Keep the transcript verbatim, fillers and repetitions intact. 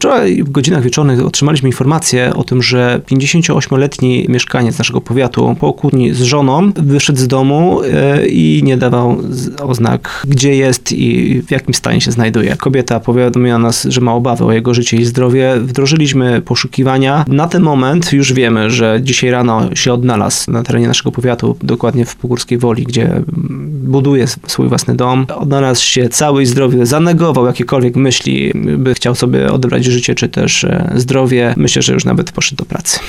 Wczoraj w godzinach wieczornych otrzymaliśmy informację o tym, że pięćdziesięcioośmioletni mieszkaniec naszego powiatu po kłótni z żoną wyszedł z domu i nie dawał oznak, gdzie jest i w jakim stanie się znajduje. Kobieta powiadomiła nas, że ma obawy o jego życie i zdrowie. Wdrożyliśmy poszukiwania. Na ten moment już wiemy, że dzisiaj rano się odnalazł na terenie naszego powiatu, dokładnie w Pogórskiej Woli, gdzie buduje swój własny dom. Odnalazł się cały i zdrowy, zanegował jakiekolwiek myśli, by chciał sobie odebrać życie czy też zdrowie. Myślę, że już nawet poszedł do pracy.